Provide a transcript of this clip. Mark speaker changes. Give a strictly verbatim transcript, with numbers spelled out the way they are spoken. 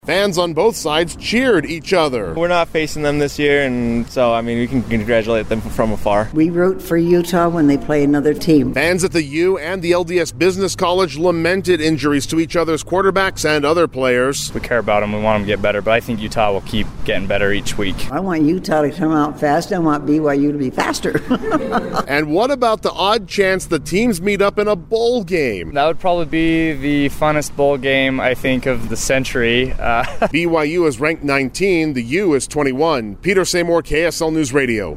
Speaker 1: Fans on both sides cheered each other.
Speaker 2: We're not facing them this year, and so, I mean, we can congratulate them from afar.
Speaker 3: We root for Utah when they play another team.
Speaker 1: Fans at the U and the L D S Business College lamented injuries to each other's quarterbacks and other players.
Speaker 4: We care about them. We want them to get better, but I think Utah will keep getting better each week.
Speaker 3: I want Utah to come out fast. I want B Y U to be faster.
Speaker 1: And what about the odd chance the teams meet up in a bowl game?
Speaker 4: That would probably be the funnest bowl game, I think, of the century. Uh,
Speaker 1: B Y U is ranked nineteen, the U is twenty-one. Peter Seymour, K S L News Radio.